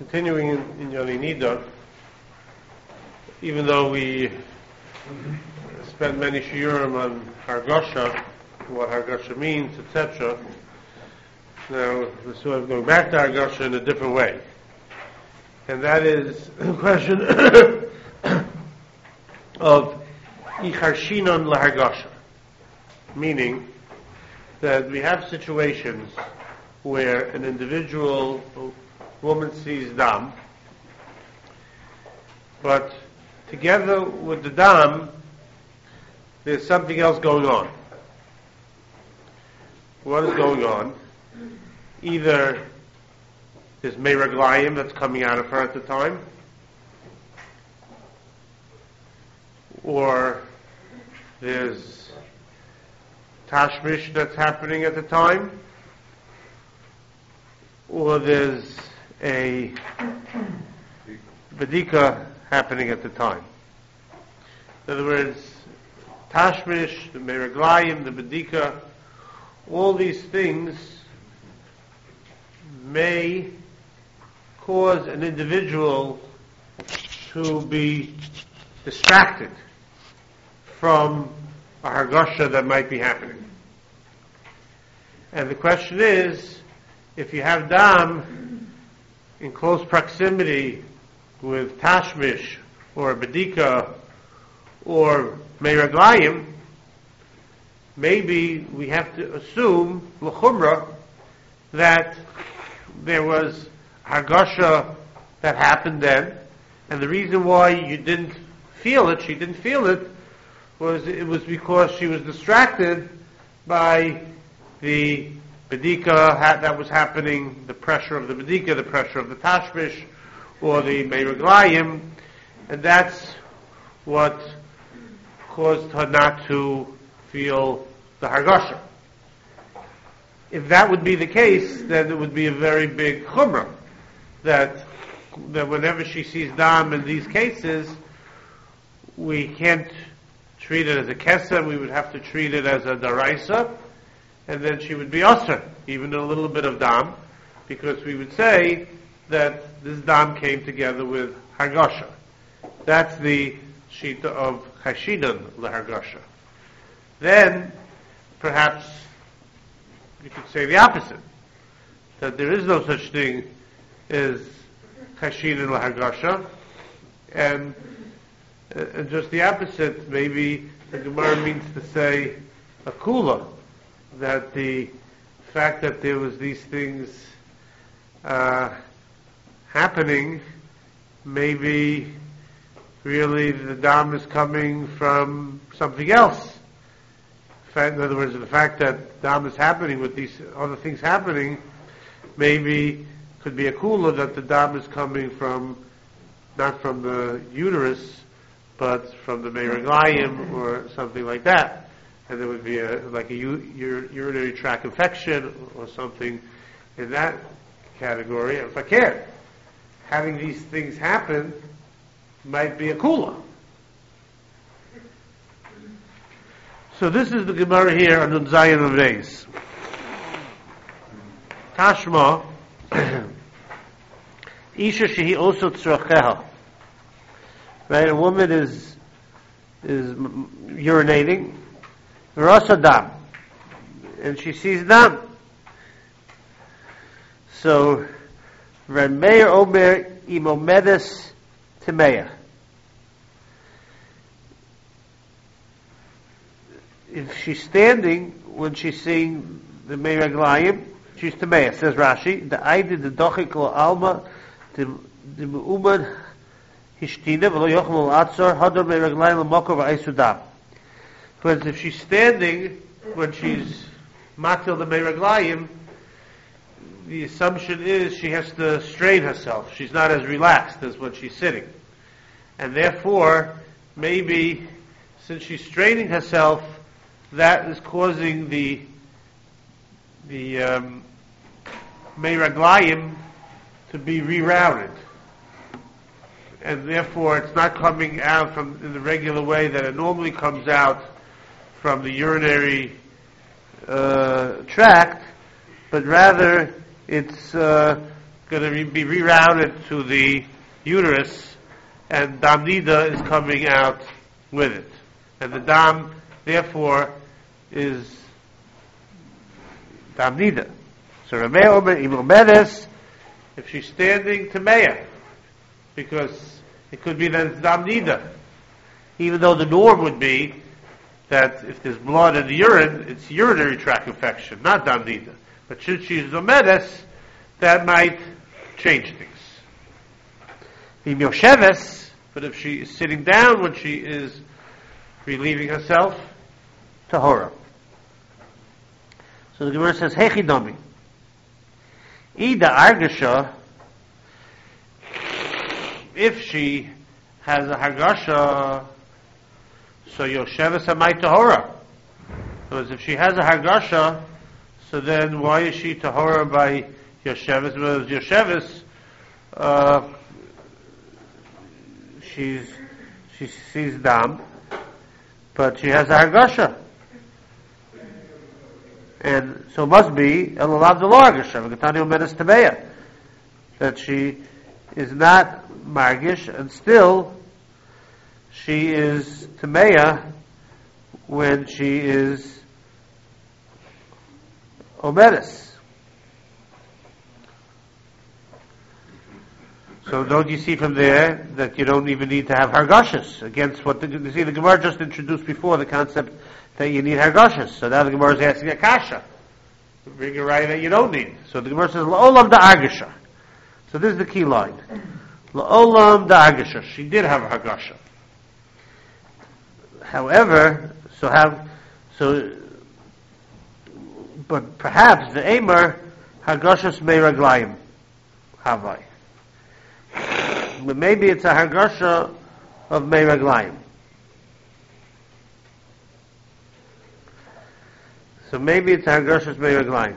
Continuing in Yoni Nida, even though we spent many shiurim on Hargasha, what Hargasha means, etc., now we're sort of going back to Hargasha in a different way. And that is the question of Icharshinon lahargasha, meaning that we have situations where an individual woman sees dam, but together with the dam, there's something else going on. What is going on? Either there's meiraglayim that's coming out of her at the time, or there's tashmish that's happening at the time, or there's a bedika happening at the time. In other words, tashmish, the meiraglayim, the bedika, all these things may cause an individual to be distracted from a hargasha that might be happening. And the question is, if you have dam in close proximity with tashmish or bedika or meiraglayim, maybe we have to assume l'chumra that there was hargasha that happened then, and the reason why you didn't feel it, she didn't feel it, was because she was distracted by the bedika that was happening, the pressure of the bedika, the pressure of the tashmish, or the meiraglayim, and that's what caused her not to feel the hargasha. If that would be the case, then it would be a very big chumrah, that whenever she sees dam in these cases, we can't treat it as a kesem, we would have to treat it as a daraisa, and then she would be usher, even a little bit of dam, because we would say that this dam came together with hargasha. That's the shita of chashinan lehargasha. Then, perhaps, you could say the opposite, that there is no such thing as chashinan lehargasha, and just the opposite, maybe the Gemara means to say a kula, that the fact that there was these things happening, maybe really the dam is coming from something else. In other words, the fact that dam is happening with these other things happening, maybe could be a kula that the dam is coming from, not from the uterus, but from the meiraglayim or something like that. And there would be a urinary tract infection or something in that category. And fakir, having these things happen might be a kula. So this is the Gemara here on Nun Zayin of Reis. Tashma, Isha shehi also tzracheha. Right, a woman is urinating, rasa dam, and she sees dam. So, Rameir Omer imomedes timeya. If she's standing when she's seeing the meiraglayim, she's timeya. Says Rashi, the aidi the dochik lo alma the meumad hishtina v'lo yochel al atzor hador meiraglayim l'mokor v'aisudam. Because if she's standing when she's matil the meiraglayim, the assumption is she has to strain herself. She's not as relaxed as when she's sitting. And therefore, maybe, since she's straining herself, that is causing the meiraglayim to be rerouted. And therefore, it's not coming out in the regular way that it normally comes out from the urinary tract, but rather it's going to be rerouted to the uterus, and dam nida is coming out with it. And the dam, therefore, is dam nida. So Rameh Omer Imomedes, if she's standing Tameya, because it could be that it's dam nida, even though the norm would be that if there's blood in the urine, it's urinary tract infection, not dam nida. But since she's Omedes, that might change things. The Yosheves, but if she is sitting down when she is relieving herself, Tahora. So the Gemara says, Hechidomi. Ida Argasha, if she has a Hargasha, so Yosheves Amai Tahora. Because if she has a Hargasha, so then why is she Tahora by Yosheves? Because Yosheves, she sees dam, but she has a Hargasha. And so it must be Elalav de Largasha, V'gatani Omedes Tameya, that she is not Margish, and still she is Tameya when she is Omedes. So don't you see from there that you don't even need to have Hargashas against what you see the Gemara just introduced before, the concept that you need Hargashas. So now the Gemara is asking a kasha. Bring a right that you don't need. So the Gemara says, La'olam da Argasha. So this is the key line. La'olam da Argasha. She did have a Hargasha. However, but perhaps the Eimer, Hargashas Meiraglayim, Havai. But maybe it's a Hargasha of Meiraglayim. So maybe it's a Hargasha of Meiraglayim.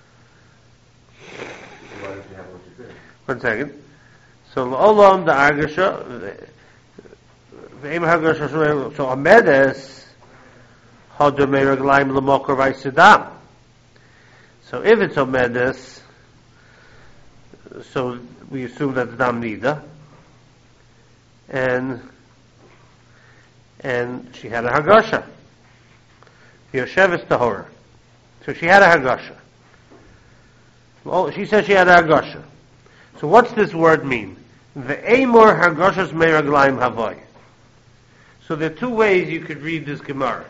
One second. So Olam the Hargasha, the Eimer Hargasha, so Amedes Hadar Meiraglayim L'Mokar Vaysidam. So if it's Omedes, so we assume that's Dam Nida, and she had a Hargasha. Yosheves Tahora. So she had a Hargasha. Well, she says she had a Hargasha. So what's this word mean? Ve'emor Hargashas Meiraglayim Havai. So there are two ways you could read this Gemara.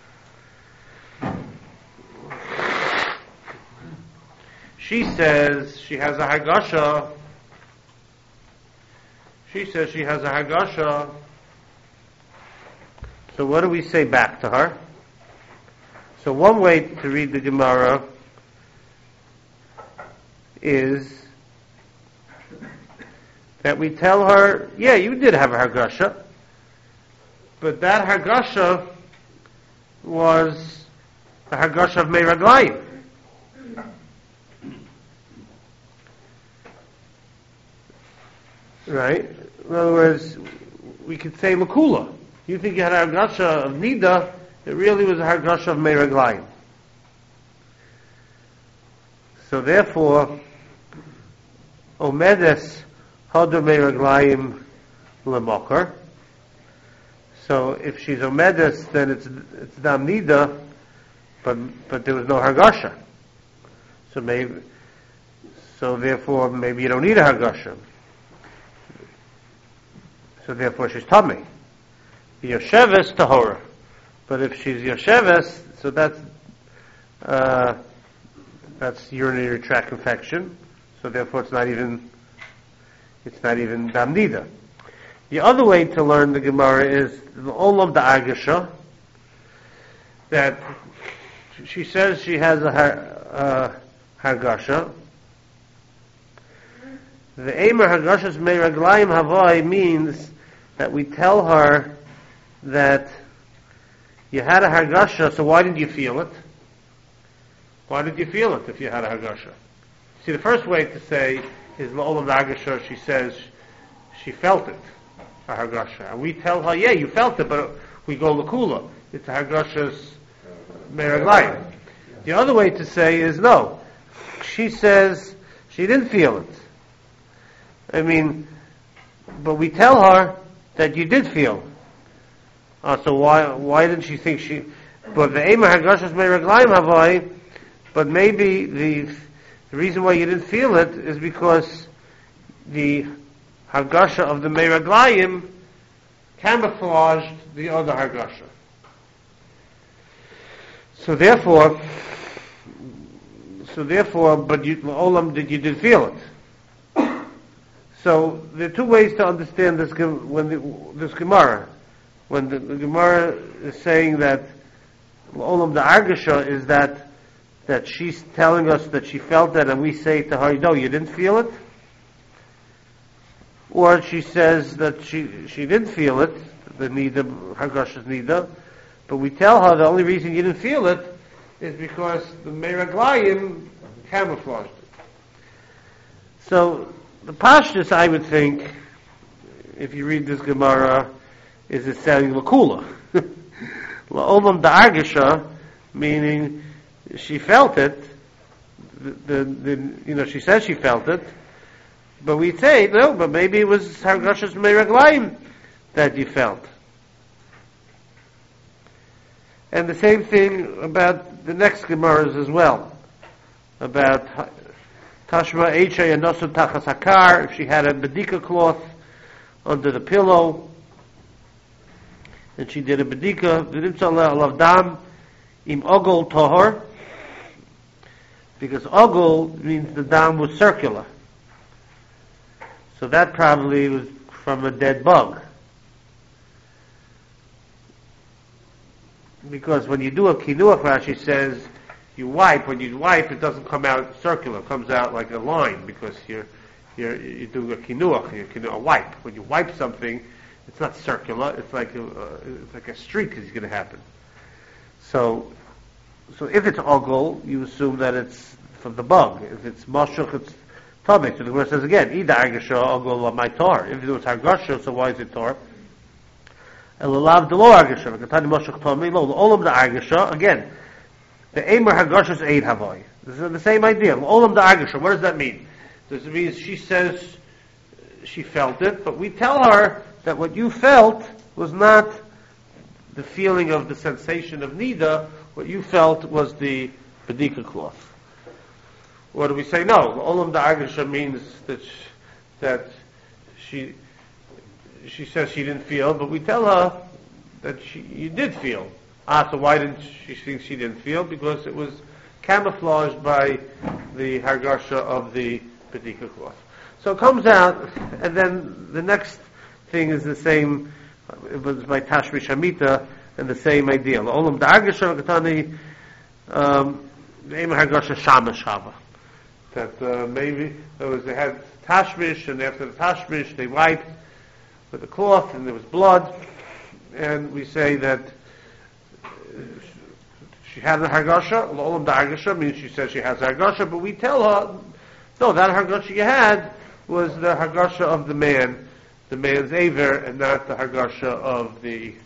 She says she has a Hargasha. She says she has a Hargasha. So what do we say back to her? So one way to read the Gemara is that we tell her, yeah, you did have a Hargasha, but that Hargasha was the Hargasha of Meiraglayim. Right? In other words, we could say Makula. You think you had a Hargasha of Nida, it really was a Hargasha of Meiraglayim. So therefore, Omedes Hadar Meiraglayim L'Mokar. So if she's Omedes, then it's Dam Nida, but there was no Hargasha. So therefore maybe you don't need a Hargasha. So therefore she's Tamei. Yosheves Tahora. But if she's Yosheves, so that's urinary tract infection. So therefore it's not even Dam Nida. The other way to learn the Gemara is the Olam da Argasha, that she says she has a Hargasha. The Eimer Hargashas Meiraglayim Havai means that we tell her that you had a Hargasha, so why didn't you feel it? Why did you feel it if you had a Hargasha? See, the first way to say is La'olam Hargasha, she says she felt it, a Hargasha. And we tell her, yeah, you felt it, but we go L'Kula. It's a Hargasha's Meiraglayim. The other way to say is no. She says she didn't feel it. I mean, but we tell her that you did feel. So why didn't she think she? But the Eimer Hargashas Meiraglayim Havai. But maybe the reason why you didn't feel it is because the Hargasha of the Meiraglayim camouflaged the other Hargasha. So therefore, but you, Olam, you did feel it. So there are two ways to understand this Gemara. When the Gemara is saying that Olam the Argasha is that she's telling us that she felt that, and we say to her, no, you didn't feel it. Or she says that she didn't feel it, the Nida, Hargasha's Nida, but we tell her the only reason you didn't feel it is because the Meiraglayim camouflaged it. So the Pashtus, I would think, if you read this Gemara, is it saying Lakula. La'olam da'argasha, meaning she felt it, she says she felt it, but we say, no, but maybe it was Hargashas Meiraglayim that you felt. And the same thing about the next Gemaras as well, about Tashma Eichay and Nosu Tachas Hakar, if she had a Bedika cloth under the pillow, and she did a Bedika, Alav Dam, Im Ogol Tohor, because Ogol means the dam was circular. So that probably was from a dead bug. Because when you do a kinuach, Rashi says, when you wipe, it doesn't come out circular, it comes out like a line, because you're doing a kinuach, a wipe. When you wipe something, it's not circular, it's like a streak is going to happen. So if it's ogol, you assume that it's from the bug. If it's mashuk, it's tabik. So the Gemara says again, Ida Argasha ogol my tar. If it was Hargasha, so why is it tar? Elalav de lo Argasha. Katani mashuk tami lo olam the Argasha. Again, the Eimer Hargasha is Eid Havai. This is the same idea. Olam the Argasha. What does that mean? Does it mean she says she felt it, but we tell her that what you felt was not the feeling of the sensation of Nida. What you felt was the Bedika cloth. Or do we say no? Olam Da'agasha means that she says she didn't feel, but we tell her that you did feel. So why didn't she think she didn't feel? Because it was camouflaged by the Hargasha of the Bedika cloth. So it comes out, and then the next thing is the same. It was by Tashmish Hamita, and the same idea. Olam Da'agasha Katani Eimer Hargasha Shamash Hava. That maybe they had Tashmish, and after the Tashmish they wiped with a cloth, and there was blood, and we say that she had a Hargasha. Olam Da'agasha means she says she has a Hargasha, but we tell her, no, that Hargasha you had was the Hargasha of the man's Aver, and not the Hargasha of the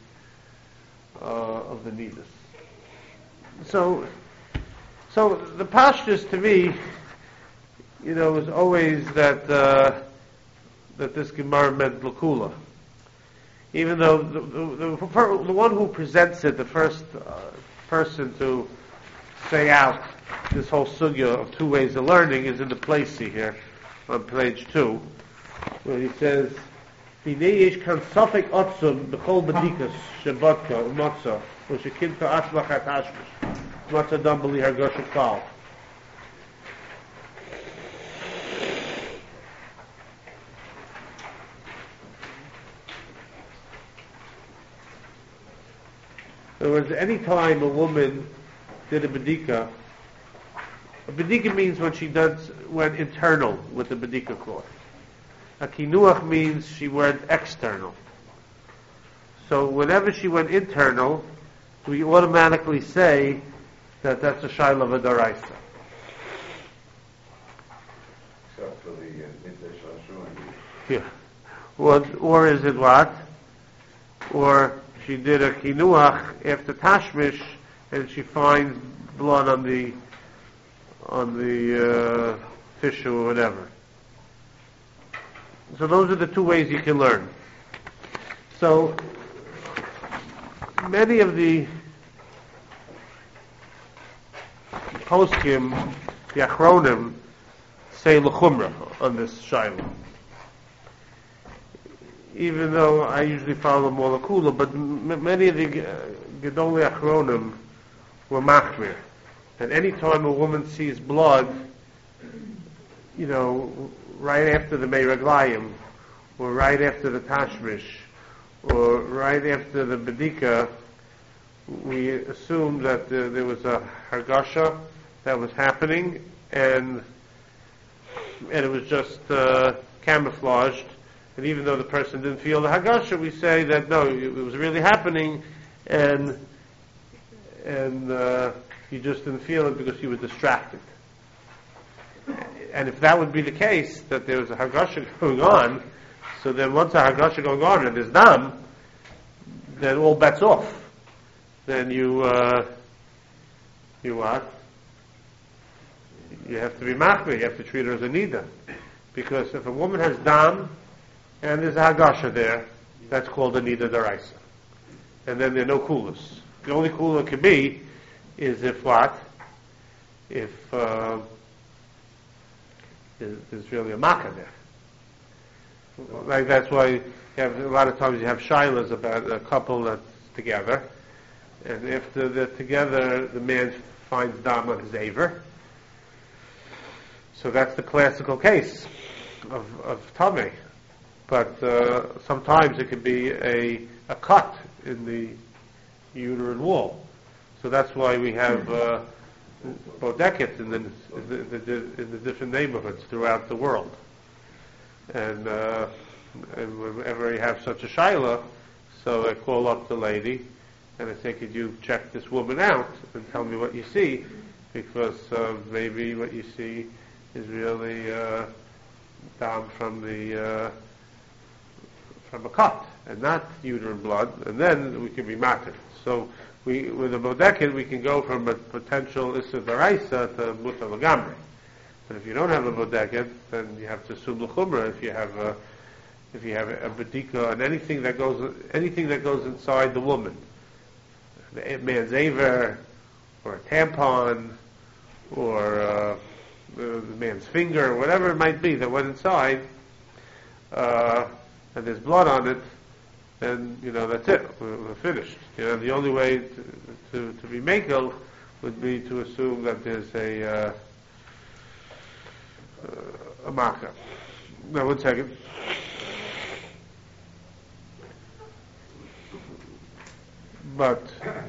Nidus. So the Pashtus to me, was always that this Gemara meant Lakula. Even though the one who presents it, the first person to say out this whole sugya of two ways of learning, is in the Placey here on page 2, where he says, "Hinei yesh kan safek otzum b'chol b'dikas shebatka u'matzah u'shekimta asmach at hashmish matzah dam b'li hargasha klal." In other words, any time a woman did a bedika means when she went internal with the bedika cloth. A kinuach means she went external. So whenever she went internal, we automatically say that that's a shayla of a daraisa. Except for the Nidei Shashua. Yeah. Or is it what? Or she did a kinuach after tashmish, and she finds blood on the tissue or whatever. So those are the two ways you can learn. So many of the poskim, the achronim, say l'chumra on this shaila. Even though I usually follow more l'kula, but many of the gedolei achronim were machmir. At any time a woman sees blood, right after the meiraglayim, or right after the tashmish, or right after the bedika, we assume that there was a hargasha that was happening, and it was just camouflaged. And even though the person didn't feel the hargasha, we say that no, it was really happening, and you just didn't feel it because you were distracted. And if that would be the case, that there was a hargasha going on, so then once a hargasha going on and there's dam, then all bets off. Then you what? You have to be machmir. You have to treat her as a nida, because if a woman has dam and there's a hargasha there, that's called a nida daraisa, and then there are no kulas. The only kula could be is if what? If there's really a makkah there. Like that's why you have, a lot of times you have shilas about a couple that's together, and after they're together, the man finds dam on his aver. So that's the classical case of tameh. But sometimes it could be a cut in the uterine wall. So that's why we have bodekets in the different neighborhoods throughout the world. And whenever you have such a shaila, so I call up the lady and I say, could you check this woman out and tell me what you see? Because maybe what you see is really down from a cut and not uterine blood, and then we can be matir. So with a bodeket, we can go from a potential issa daraisa to mutar l'gamri. But if you don't have a bodeket, then you have to assume l'chumra. If you have a bedika and anything that goes inside the woman, the man's aver, or a tampon, or the man's finger, whatever it might be that went inside, and there's blood on it, then that's it. We're finished. The only way to be makel would be to assume that there's a makkah. Now, 1 second. But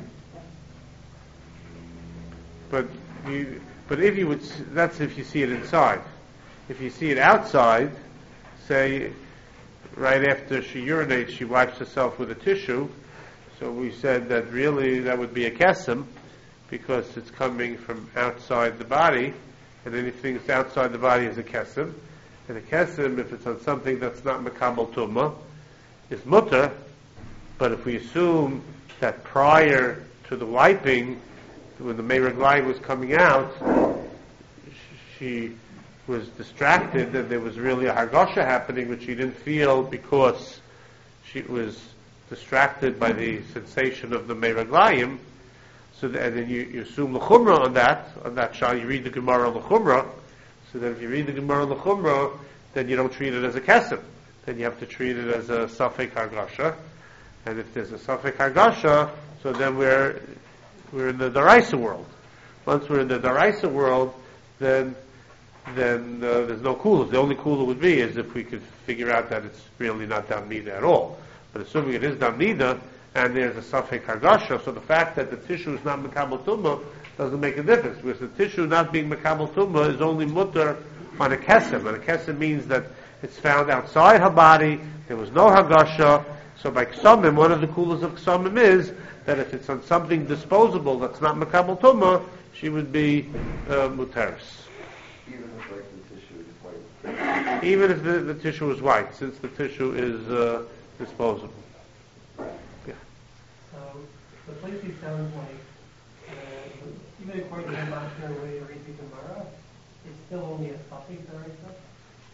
if you would, that's if you see it inside. If you see it outside, say right after she urinates, she wipes herself with a tissue. So we said that really that would be a kesem, because it's coming from outside the body, and anything that's outside the body is a kesem. And a kesem, if it's on something that's not mekabel tumah, is mutter. But if we assume that prior to the wiping, when the meiraglayim was coming out, she was distracted, and there was really a hargasha happening which she didn't feel because she was distracted by the sensation of the meiraglayim. And then you assume l'chumra on that shah. You read the Gemara l'chumra. So then if you read the Gemara l'chumra, then you don't treat it as a kesem. Then you have to treat it as a safek hargasha. And if there's a safek hargasha, so then we're in the daraisa world. Once we're in the daraisa world, then there's no kula. The only kula would be is if we could figure out that it's really not dam nida at all. But assuming it is dam nida, and there's a safek hargasha, so the fact that the tissue is not mekabel tumah doesn't make a difference, because the tissue not being mekabel tumah is only mutter on a kesem, and a kesem means that it's found outside her body, there was no hargasha. So by ksamim, one of the kulas of ksamim is that if it's on something disposable that's not mekabel tumah, she would be muteris. Even if the tissue is white. Even if the tissue is white, since the tissue is disposable. Yeah. So the place sounds like, even according to the Mashna way you read the Gemara, it's still only a suffix, right?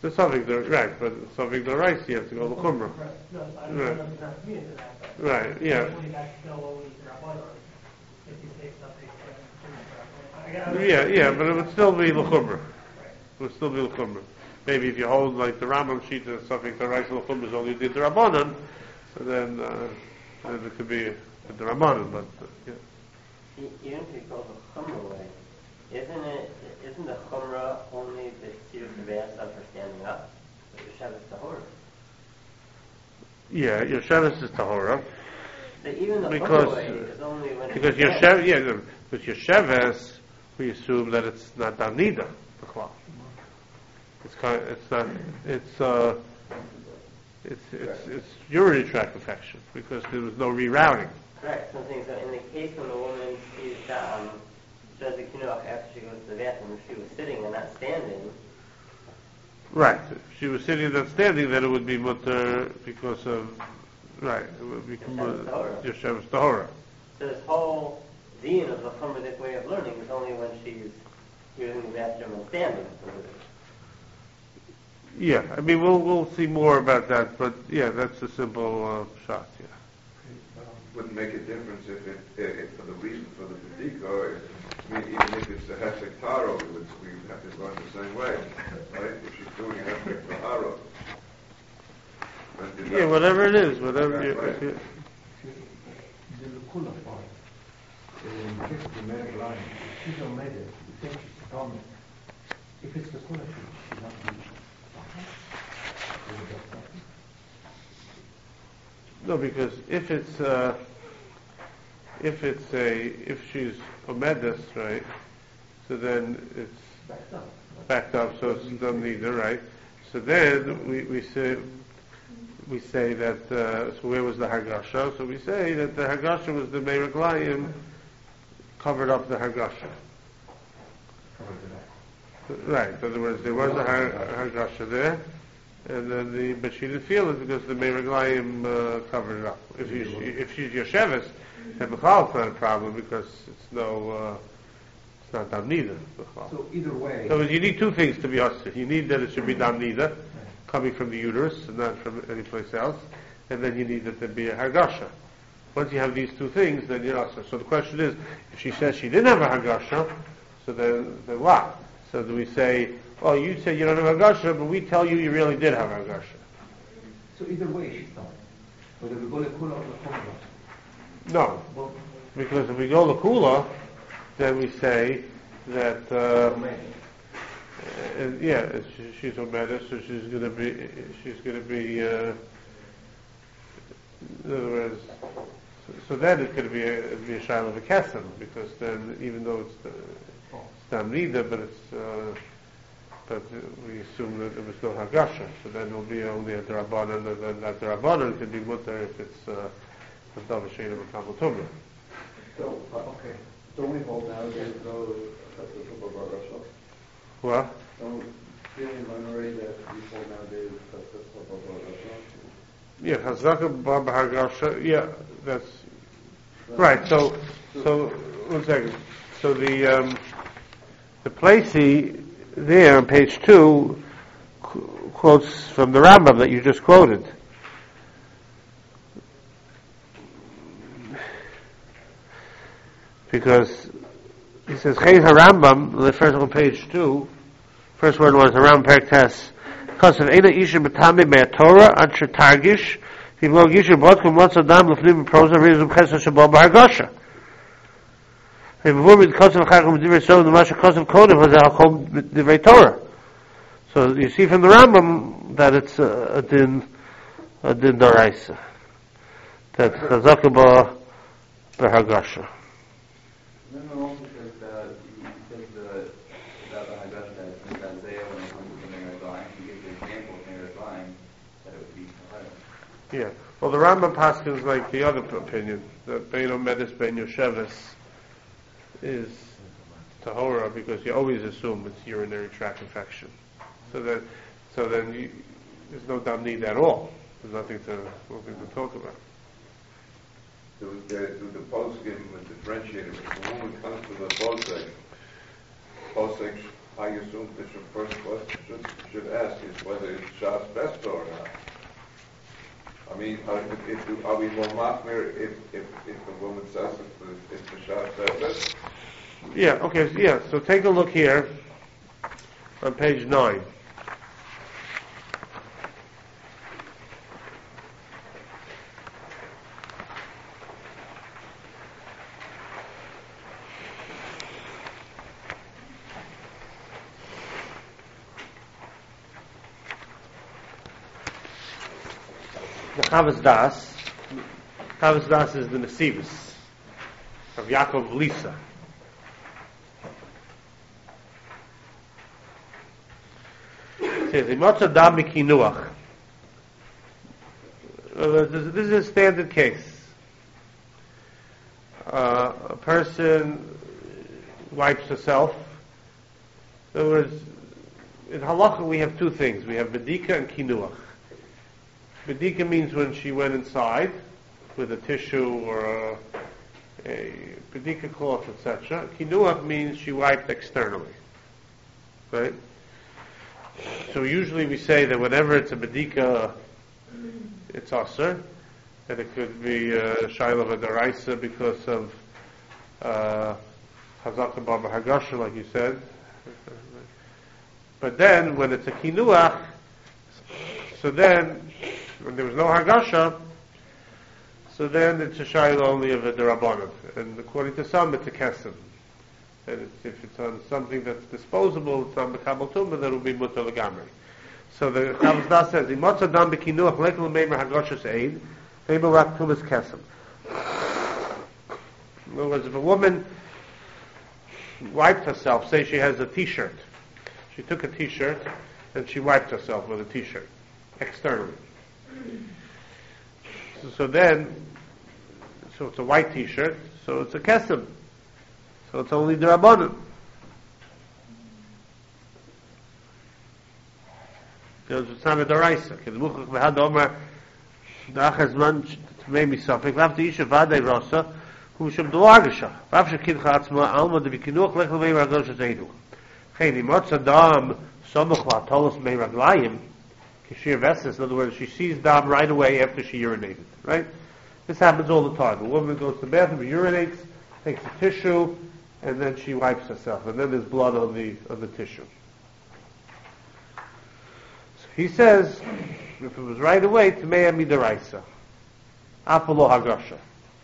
the Safek right, but Safek Doraisa you have to go to Chumrah. Right. No, I don't Right. know if it's not committed to that, but. Right, yeah. When you guys go only to Rabbanon, if you take something from Yeah, but it would still be L'chumrah. It would still be L'chumrah. Maybe if you hold like the Rambam sheet that Safek Doraisa L'chumrah is only the Rabbanon, so then it could be the Rabbanon, but yeah. Even if you go the Chumrah way, isn't the Chumrah only the Tzir Kaveh for standing up? But your Shabbos Tahora. Yeah, your Shabbos is Tahora. But even the Because- Chumrah way is only when Because your Shabbos, because your Shabbos, we assume that it's not Damnida, the clock. It's urinary tract infection because there was no rerouting. Correct. Something. So in the case when a woman sees does the kinuach after she goes to the bathroom, if she was sitting and not standing, Right. If she was sitting and not standing, then it would be mutter because of right. It would become your Shabbos Tahora. so this whole din of the Chumrah way of learning is only when she's using the bathroom and standing. Yeah, I mean we'll see more about that, but yeah, that's a simple shot. Yeah. Wouldn't make a difference if for the reason for the B'dika, even if it's a Hesek Taro, we have to go in the same way, right? If she's doing a Hesek Taro. Yeah, whatever it is, whatever. Right. Yeah. The Lukula part, if the married line, she's not made it, you think she's common. If it's the Lukula, she's not made it. No, because if she's omedus, right? So then it's backed up, so it's done neither, right? So then we say that. So where was the Hargasha? So we say that the Hargasha was the Meiraglayim covered up the Hargasha. Right. In other words, there was a Hargasha there. And then but she didn't feel it because the Meiraglayim covered it up. If she's Yoshevis, then Bechal it's not a problem because it's not Damnida. So either way, So you need two things to be Asr. You need that it should be Damnida, coming from the uterus and not from any place else, and then you need that there be a Hargasha. Once you have these two things, then you're Asr. So the question is, if she says she didn't have a Hargasha, so then what? So do we say, oh, you say you don't have Hargasha, but we tell you really did have Hargasha? so either way she's not. Whether we go to Kula or the Chumrah. No, because if we go Lakula, then we say that she's Omeda, so she's going to be in other words, so then it's going to be a Shaila of a Kesem, because then even though it's Damnida, but we assume that there was no Hagasha, so then it will be only a Darabanan, and then that Darabanan can be mutter if it's a Davashina Makam Tumra. So, okay. Don't we hold nowadays though that's the Tuba Barasha? What? Don't feeling minority that we hold nowadays that's the Tuba Barasha? Yeah, Hazaka Baba Hagasha, yeah, that's right. So one second. So the Placey there on page 2 quotes from the Rambam that you just quoted. Because he says, Chez HaRambam, the first on page 2, first word was Rambam Perktes, because of Eina Isha Betame Mea Torah, Ansher Targish, V'lo Gishu Botkum Motz Adam Lefnim Proza Rizum Chesed Shabbat B'Hargasha. V'vur Mit Kosev Chacham Divrei Sov N'Masha Kosev Kodev Hazeh HaKol Divrei Torah. So you see from the Rambam that it's a din Doraisa. That Chazaka B'Hargasha. Then it also says that you said about the Haggadah that in Isaiah when it comes to Meir Glayim, he gives the example of Meir Glayim that it would be Tahara. Yeah. Well, the Rambam Paskins like the other opinion that Bein Omedis Ben Yoshevis is Tahora because you always assume it's urinary tract infection. So then there's no damnid at all. There's nothing to talk about. Do the poskim differentiate it? If a woman comes to the posek I assume that your first question should ask is whether it's Shas Besta or not. I mean, are we more machmir if the woman says it's the Shas Besta? Yeah, okay, yeah, so take a look here on page 9. The Chavas Das. Chavas Das is the Nesivus of Yaakov Lisa. It says, "Imotza dam mikinuach." This is a standard case. A person wipes herself. In other words, in halacha we have two things. We have bedika and kinuach. Bedika means when she went inside with a tissue or a bedika cloth, etc. Kinuach means she wiped externally. Right? So usually we say that whenever it's a bedika, it's aser, and it could be shayla v'daraisa because of hazaka baba hagasha, like you said. But then when it's a kinuach, so then when there was no hagasha, so then it's a shayla only of a derabanan, and according to some it's a kesem. And if it's on something that's disposable, it's on the kabel tumah, that will be mutar legamri. So the Chavas Das says, "Imotza dam bekinuach lekol meimer hagashas eid, meimer rak tumas kesem." In other words, if a woman wiped herself, say she has a T-shirt, she took a T-shirt and she wiped herself with a T-shirt externally. So it's a white T-shirt, so it's a kesem. So it's only the Rabbanon. Because it's not a Daraisa. Because Muchach v'had Omer, Da'achaz man t'mei misafik, v'af t'isha v'adei rasa, hu shem do'agasha. V'af shekidcha atzma, alma de'vikinuach lechel mei ragosha zeidu. Chen, imotz adam, somuch v'atolos mei raglayim, kishir veses, in other words, she sees dam right away after she urinated. Right? This happens all the time. A woman goes to the bathroom, urinates, takes a tissue, and then she wipes herself, and then there's blood on the tissue. So he says, if it was right away, Tmei midaraisa, afalo hagasha.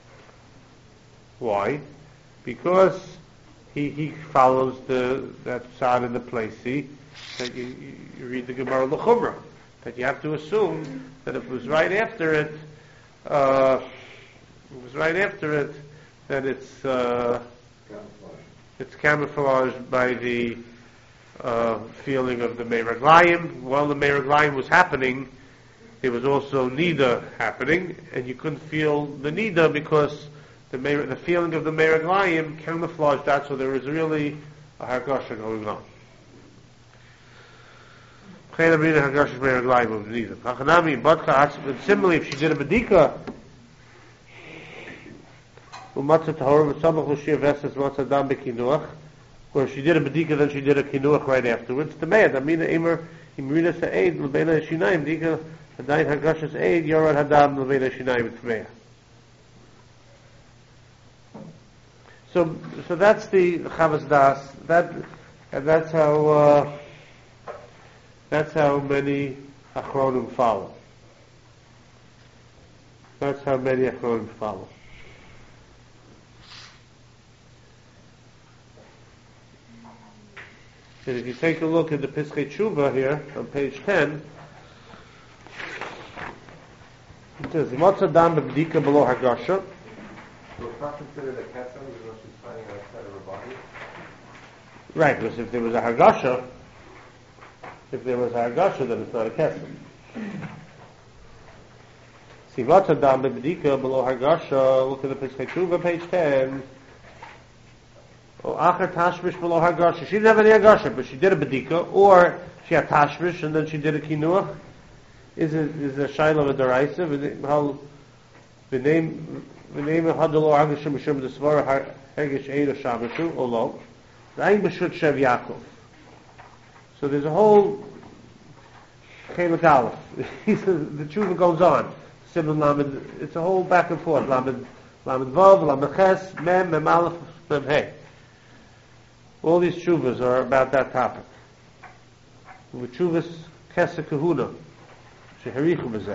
Why? Because he follows that side in the place. That you read the Gemara L'chumra, that you have to assume that if it was right after it, that it's camouflaged by the feeling of the Meiraglayim. While the Meiraglayim was happening, there was also Nida happening, and you couldn't feel the Nida because the feeling of the Meiraglayim camouflaged that, so there was really a Hargasha going on. Similarly, if she did a Bedika, or if she did a bedika, then she did a kinuach right afterwards. The me'ad, amina imer imrina sa'ed l'beina shinayim dika hadayin hagashas eid yorad hadam l'beina shinayim t'me'ad. So that's the Chavas Das. That's how many achronim follow. That's how many achronim follow. And if you take a look at the Piskei Tshuva here on page 10, it says, "Motza dam b'bdika below hagasha." So it's not considered a kesem because she's finding outside of her body? Right, because if there was a hagasha, then it's not a kesem. See, "Motza dam b'bdika below hagasha." Look at the Piskei Tshuva, page 10. Or achar tashmish below hagasha. She didn't have any hagasha, but she did a bedika, or she had tashmish and then she did a kinuach. Is a shayla of a daraisa? The name hadalo hagasha mishum desvara hagish eida shamashu olo. Zayin b'shut shev Yaakov. So there's a whole Chelik Aleph. The tshuva goes on. Simon Lamed, it's a whole back and forth. Lamed Vav, Lamed Ches, Mem Aleph, Mem Hey. All these tshuvas are about that topic. With tshuvas Kesek Kahuna, Sheharichu B'zeh.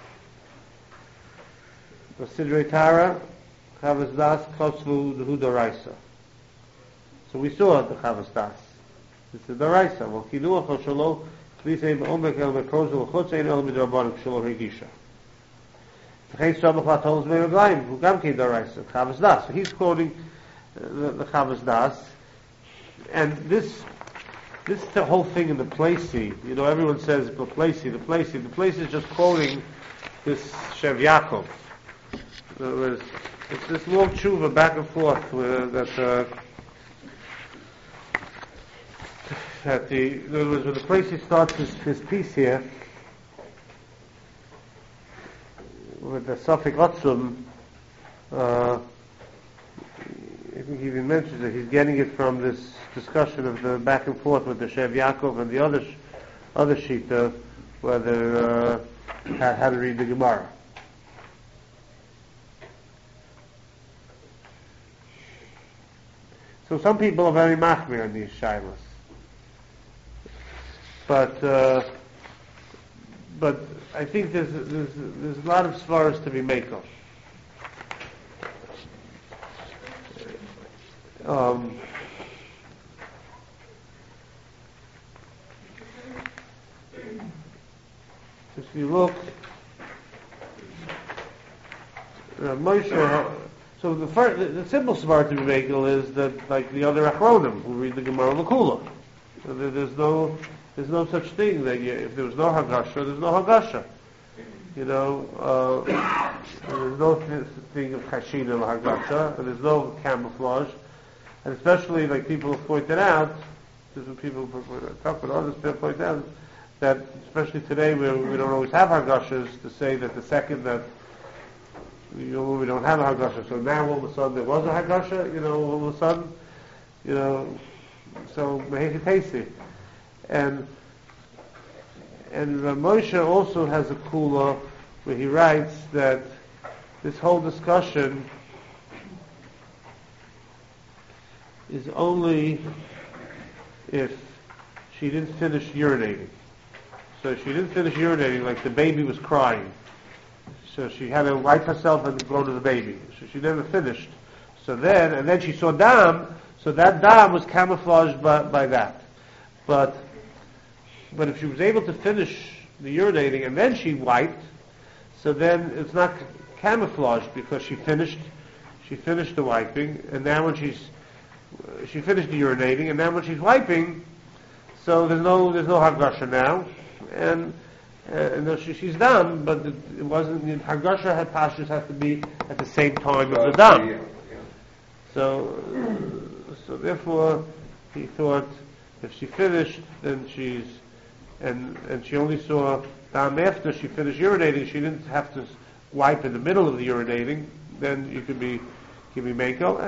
The Sidrei Tara, Chavas Das, Kosvu, the Hudoraisa. So we saw the Chavas Das. It's the Doraisa. Well, Kinuach Hoshalo, please say, Omek El Mekozel, Chotzein El Midrabanik, Shalo Regisha. V'chein Sobach Latol's Meiraglayim, who Gam Kei Doraisa, Chavas Das. So he's quoting the Chavas Das. And this the whole thing in the Placey. You know, everyone says the Placey. The Placey is just quoting this Shev Yaakov. In other words, it's this long tshuva back and forth in other words, when the Placey starts his piece here with the Safek Otzum, I think he even mentions it. He's getting it from this discussion of the back and forth with the Shev Yaakov and the other Shita, whether how to read the Gemara. So some people are very machmir on these shilas, but I think there's a lot of svaras to be made of. If you look, Moshe. So the simple svar to be made is that, like the other Achronim who read the Gemara L'Kula, there's no such thing that if there was no Hagasha, there's no Hagasha. You know, there's no thing of Chashina Hagasha, and there's no camouflage, and especially like people have pointed out, this is what people talk about, others people point out that especially today where we don't always have Hagashas, to say that the second that we don't have a Hagasha, so now all of a sudden there was a Hagasha, you know, all of a sudden, you know, so Mehekatesi. And Moshe also has a kula where he writes that this whole discussion is only if she didn't finish urinating. So she didn't finish urinating, like the baby was crying. So she had to wipe herself and go to the baby. So she never finished. And then she saw dam, so that dam was camouflaged by that. But if she was able to finish the urinating and then she wiped, so then it's not camouflaged because she finished the wiping, and now when she finished the urinating, and now when she's wiping, so there's no Hagasha now, and she's done, but it wasn't. Hagasha had pashtus has to be at the same time of the dam. So therefore, he thought if she finished, then and she only saw dam after she finished urinating. She didn't have to wipe in the middle of the urinating. Then you could be mako,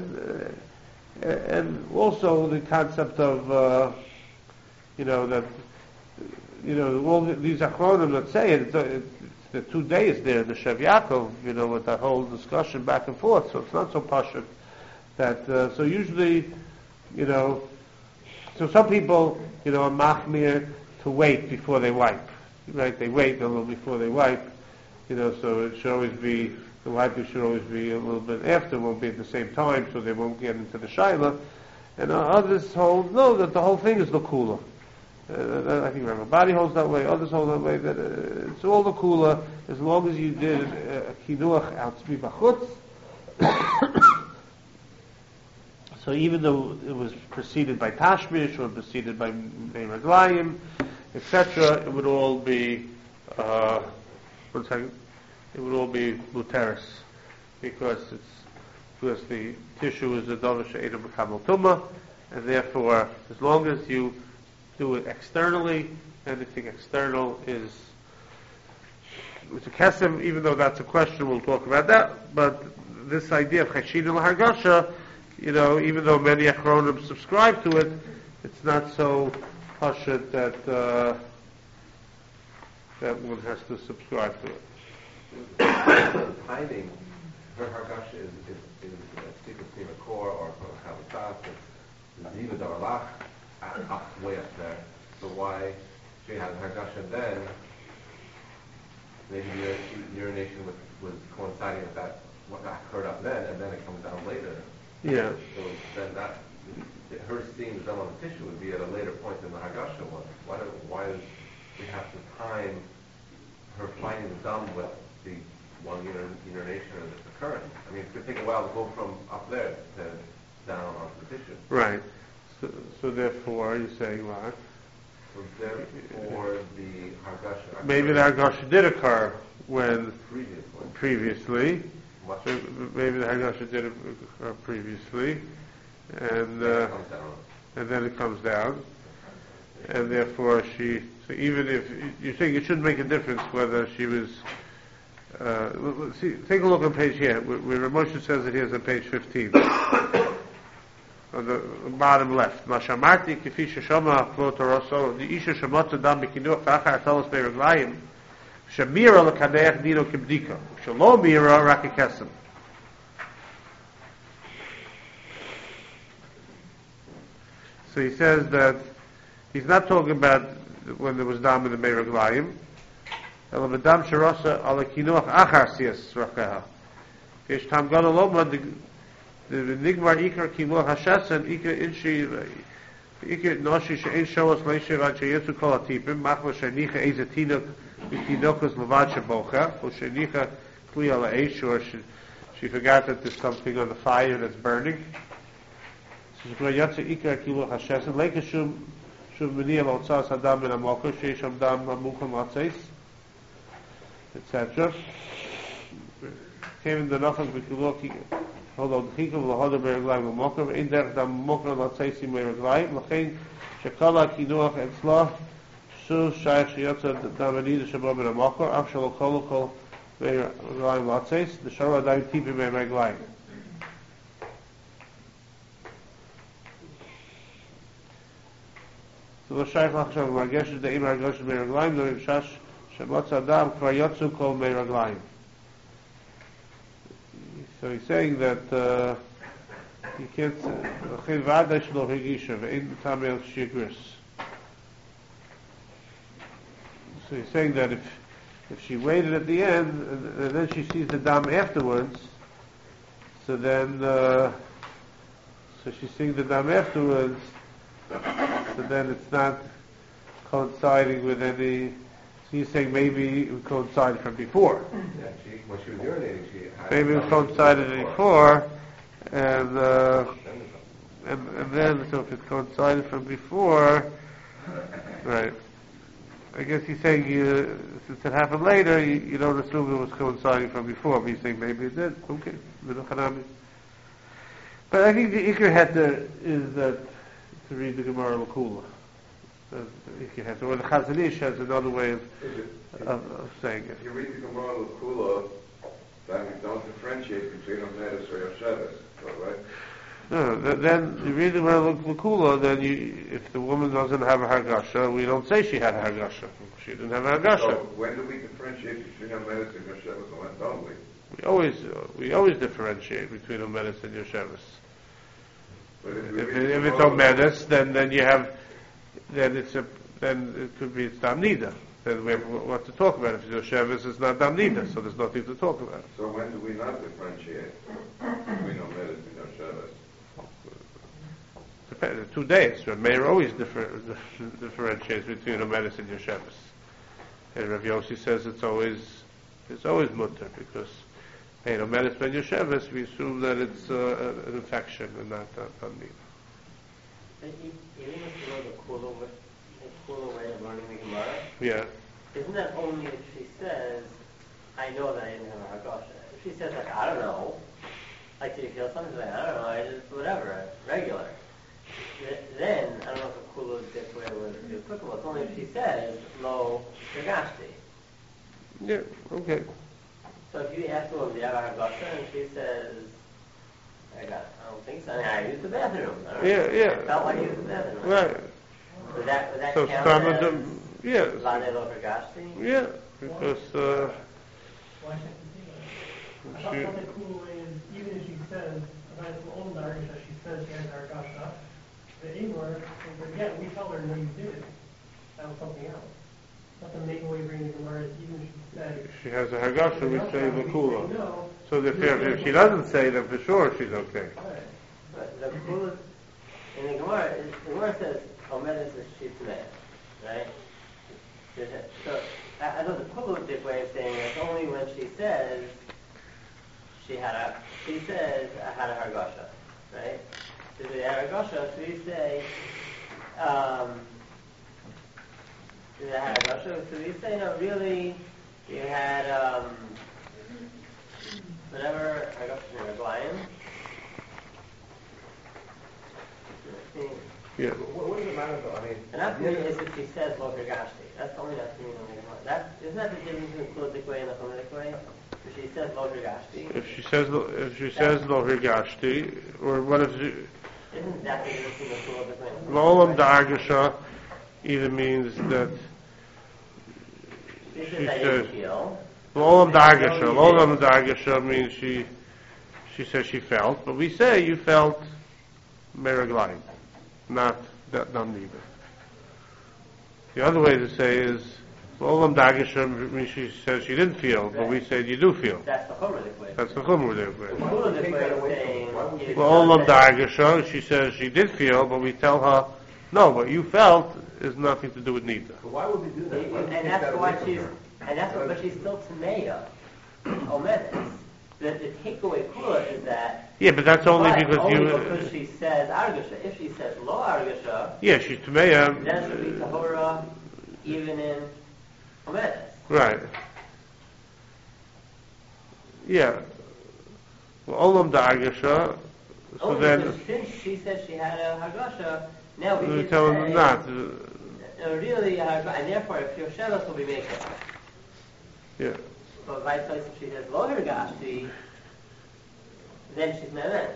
and also the concept of that. All these achronim that say it's the 2 days there, the Shev Yaakov, with that whole discussion back and forth. So it's not so pashut that. So usually, so some people, are machmir to wait before they wipe. Right? They wait a little before they wipe. So it should always be the wiping should always be a little bit after. It won't be at the same time, so they won't get into the shaila. And others hold that the whole thing is the kula. I think Rabbi Badi holds that way, others hold that way, that it's all the kula, as long as you did a kinuach out to be bachutz. So even though it was preceded by tashmish, or preceded by meiraglayim, etc., it would all be, muteris, because the tissue is the davar she'edim b'kabel tumah, and therefore, as long as you do it externally, anything external is a kesem, even though that's a question, we'll talk about that, but this idea of cheshin al-hargasha, even though many achronim subscribe to it, it's not so pashut that that one has to subscribe to it. Timing, her Hargasha is Tikkun Tzima Kor or Chavatas, it's Ziva Darlach, way up there. So why she had Hargasha then? Maybe the urination was coinciding with that, what occurred up then, and then it comes down later. Yeah. So then that, her seeing the dam on the tissue would be at a later point than the Hargasha was. Why does we have to time her finding the dam with the one urination or this occurrence? I mean, it could take a while to go from up there to down onto the tissue. Right. So therefore, you're saying what? So therefore, the Hargasha... Maybe the Hargasha did occur when previously. Much Maybe the Hargasha did occur previously, and then it comes down, and therefore she. So even if you think it shouldn't make a difference whether she was. See, take a look on page here, where Ramosha says it here is on page 15. On the bottom left. Mashamarti kifi sheshama klotoroso the isha shemotza dam b'kinuach v'achar talos be'reglayim shamira l'kadeach dino kibdika shelo mira rakikesem. So he says that he's not talking about when there was dam in the be'reglayim. Ela b'dam sherosa ala kinuach achar siyas rakeha. Yesh tam gana loma the nigmar ikar kimuach hashasen ikar inshi ikar noshi she'en showas leishe vad sheyetzu kol atipim machma she'nicha eze tinok tinokos levad shebocha or she'nicha kli ala eish or she forgot that there's something on the fire that's burning. So she yatsa ikar kimuach hashasen leika shum meniya l'otzas adam ben amokos she'esh adam amucham atzeis etc. Came in the nafak v'kiloki although the chikum l'hoder be'reglayim l'moker in derech dam moker l'tzeisim be'reglayim l'chein shekala kinuach etzlah su shayach sheyotza dam anida shabo ben amoker af shelo kol kol be'reglayim l'tzeis the shara adayim tipim be'reglayim. So the shayach l'chashav margeshes de'im hargeshes be'reglayim lo yivshash shemotza adam kvar yotzu kol be'reglayim. So he's saying that you can't say so he's saying that if she waited at the end and then she sees the dam afterwards, so then so she's seeing the dam afterwards, so then it's not coinciding with any. So he's saying maybe it coincided from before. Yeah, when she was urinating, she had... Maybe it coincided before, and then, so if it coincided from before, right. I guess he's saying since it happened later, you don't assume it was coinciding from before, but he's saying maybe it did. Okay. But I think the Iker Heter is that to read the Gemara L'Kula. Or the Chazon Ish has another way of saying it. If you read the Gemara L'Kula, then you don't differentiate between a Medis or Yoshevis, right? No, then you read the Gemara L'Kula, then if the woman doesn't have a Hargasha, we don't say she had a Hargasha. She didn't have a Hargasha. So when do we differentiate between a Medis and Yoshevis, or when don't we? We always differentiate between a Medis and Yoshevis. If it's a Medis, then you have. Then it could be it's dam nida. Then we have what to talk about. If it's Yoshevis, it's not dam nida, so there's nothing to talk about. So when do we not differentiate between Omedes and Yoshevis? Depends. 2 days. Meir always differentiates between Omedes and Yoshevis. And Rav Yossi says it's always mutter because Omedes ben Yoshevis we assume that it's an infection and not dam nida. Even if you know the cooler way of learning the Gemara, yeah. Isn't that only if she says, I know that I didn't have a Hargasha? If she says, like, I don't know, like, do you feel something? Like, I don't know, I just, whatever, regular. Then, I don't know if a cooler this way would be applicable. It's only if she says, Lo Hargashti. Yeah, okay. So if you ask the woman, do you have a Hargasha? And she says, I don't think so. I used the bathroom. I felt like I used the bathroom. Right. Would that So count some of as them, yeah, Lane Lo Hergashti? yeah, because Why shouldn't you see that? I thought something cool is, even if she says, about the old Dargish, she says she has Hargasha, the Igor, yeah, we tell her, no, you did. That was something else. Not the make away bringing the Gemara is, even if she said, she has a Hagasha, we say Lakula. no. So if she doesn't say, then for sure she's okay. But the Kula, in the Gemara says, Omedes is Shitmeh, right? So, I know the Kulutic way of saying it's only when she says, I had a Hargasha, right? So we had a Hargasha, so we say, no, really, you had, whatever, Hargasha in Raglayim. Yeah. What does it matter though? I mean, And that to me is if she says Lo Hergashti. That's the only that to me. Isn't that the difference between the Kulutic way and the Chumritic way? If she says Lo Hergashti. If she says Lo Hergashti, or what if she... Isn't that the difference between the Kulutic way and the L'olam Chumritic way? Da'agasha either means that She she says I says... didn't feel. L'olam Da'agasha means she says she felt, but we say you felt Meraglayim, not that neither. The other way to say is L'olam Da'agasha means she says she didn't feel, but we say you do feel. That's the Chumritic way. That's the Chumritic way. The Kulutic way is saying... L'olam Da'agasha, she says she did feel, but we tell her, no, what you felt is nothing to do with neither. so why would we do that? Why would we And take that's that why away from she's... her? And that's what... But she's still Tameya. Omedes. The takeaway Kula is that... Yeah, but that's only But because only you... because she says Argasha. If she says Lo Argasha, Yeah, she's Tameya. then it should be Tahora even in Omedes. Right. Yeah. Well, Olam Da'agasha, so Only then because since she said she had a Hargasha, now we we can tell say... them not. Really, and therefore, if your Shabbos will be making. Yeah. But vice versa, if she says Lo Hergashti, then she's Memes.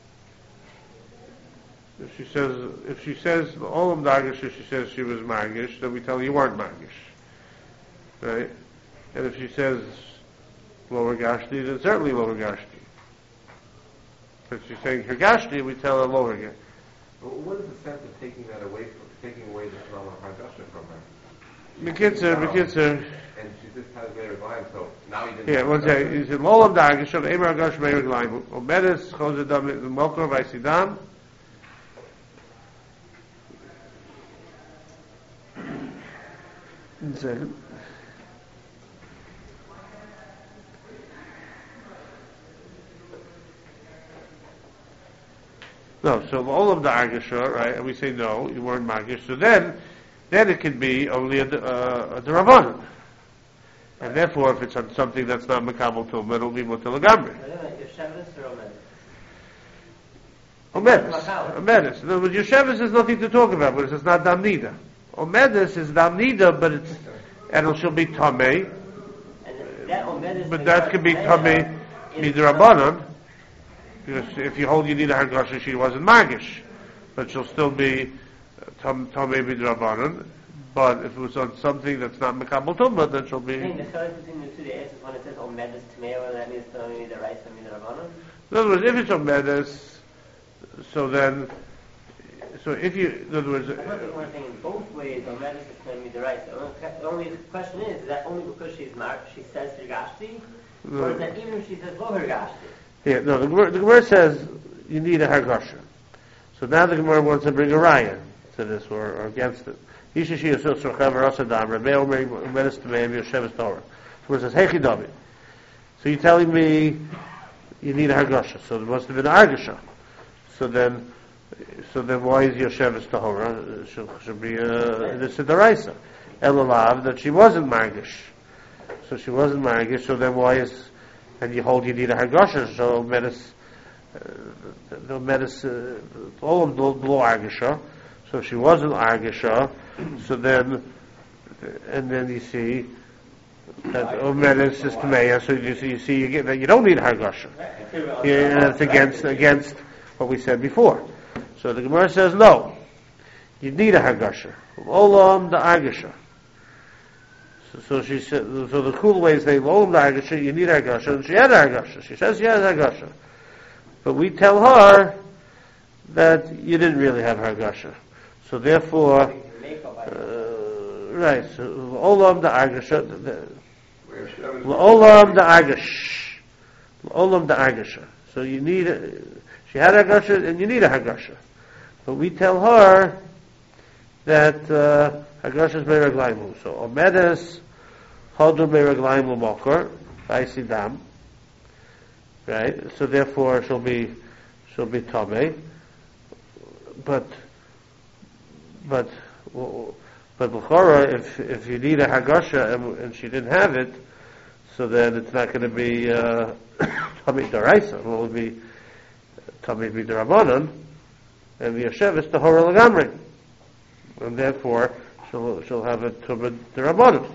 If she says Olam Da'agasha, she says she was Magish, then we tell her you weren't Magish. Right? And if she says Lower Gashti, then certainly Lower Gashti. If she's saying Hergashti, we tell her Lower Gashti. But what is the sense of taking away the Shalom Hargasha from her? Bekitzer. And she just has later line, so now you didn't... Yeah, one second. He said, Lolam Da'agasha, Emer Hagash Meir Gleim, Omedes, Chozedam, Mokor, Vaisidam. One second. No, so Olam Da'agasha, right, and we say no, you weren't Magish, so then it can be only a Derabanan. And therefore, if it's on something that's not Mekabel Tumah, it'll be Mutal Gamri. Your Shabbos or Omedes? Omedes. In other words, your Shabbos has nothing to talk about, but it's not Dam Nida. Omedes is Dam Nida, but and it shall be Tameh. But that could be Tameh Midrabanan. Because if you hold you need a Hargasha, she wasn't Magish. But she'll still be Tameh Midrabanan. But if it was on something that's not Mekabel Tumah, then she'll be... The difference between the two days is when it says Omedes Tameh, whether that means Tameh the rice and Midrabanan? In other words, if it's Omedes, so then... So if you... In other words... I don't think we're saying in both ways Omedes is Tameh the rice. The only question is that only because she says Hergashti? Or is that even if she says Lo Hergashti? Yeah, no, the Gemara says you need a Hargasha. So now the Gemara wants to bring a raya to this, or against it. So it says, hey Chidavi. So you're telling me you need a Hargasha. So there must have been a Hargasha. So then why is Yosheves Tahora? Should be this is the Raisa. Elalav, that she wasn't Margish. So she wasn't Margish, so then why is, and you hold you need a Hargasha, so Medis, all of them below Argasha. So she wasn't Argasha, so then, and then you see that Medis is Tameya, so you see you get that you don't need Hargasha. Yeah, it's against what we said before. So the Gemara says no. you need a Hagasha. Olam the Agasha. So she said, so the cool way is saying, Olam the Agasha, you need a Hagasha, and she had a Hagasha. She says she has a Hagasha. But we tell her that you didn't really have Hagasha. So therefore, right, so Olam the Agasha, Olam the Agash. Olam the Agasha. So you need she had a Hagasha and you need a Hagasha. But we tell her that Hagasha is Meraglaymu. So Omedes Hodu Meraglaymu Mokor, Vaisidam. Right? So therefore she'll be Tomei. But L'chora, if you need a Hagasha and she didn't have it, so then it's not going to be Tomei Daraisa. It will be Tomei B'Darabanan, and the Yoshev is Tahora Lagamri, and therefore she'll have a Tomei Darabanan,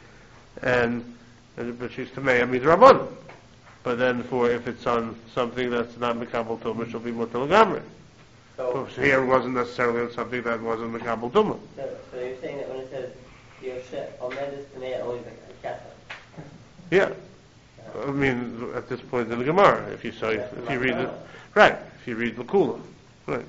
but she's Tomei B'Darabanan. But then if it's on something that's not Mekabel Tumah, she'll be Mutar Lagamri. So here it wasn't necessarily on something that wasn't Mekabel Tumah. So you're saying that when it says Yoshev Omedis Tanei, always a Kata. Yeah. I mean, at this point in the Gemara, if you read it, right, if you read the Kula, right.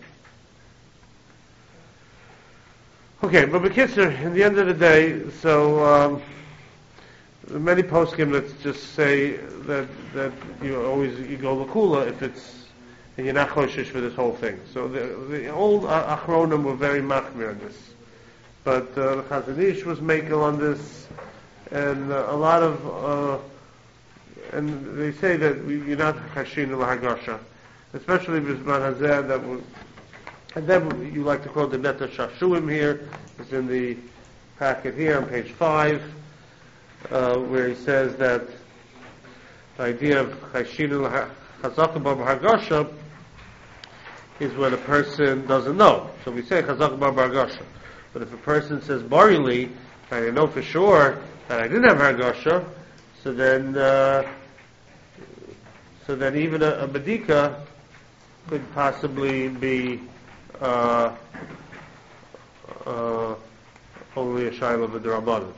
Okay, but B'Kitzur, in the end of the day, so many poskim that just say that you go L'Kula if it's, and you're not choshish for this whole thing. So the old Achronim were very machmir on this, but the Chazon Ish was makel on this, and a lot of and they say that you're not chashin l'hagasha, especially B'Zman Hazeh, and then you like to quote the Neta Shashuim here. It's in the packet here on page 5, where he says that the idea of chashin l'chazaka b'hagasha is when a person doesn't know. So we say chazaka b'hagasha, but if a person says barili, and I know for sure that I didn't have Hagasha, so then even a Badika could possibly be only a Shaila of the Rabbanan.